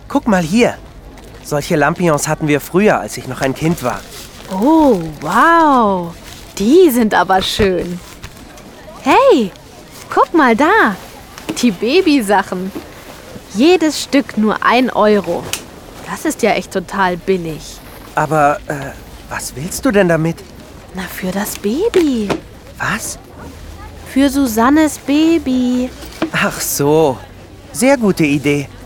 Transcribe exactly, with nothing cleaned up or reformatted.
Guck mal hier. Solche Lampions hatten wir früher, als ich noch ein Kind war. Oh, wow. Die sind aber schön. Hey, guck mal da. Die Babysachen. Jedes Stück nur ein Euro. Das ist ja echt total billig. Aber, äh, was willst du denn damit? Na, für das Baby. Was? Für Susannes Baby. Ach so. Sehr gute Idee.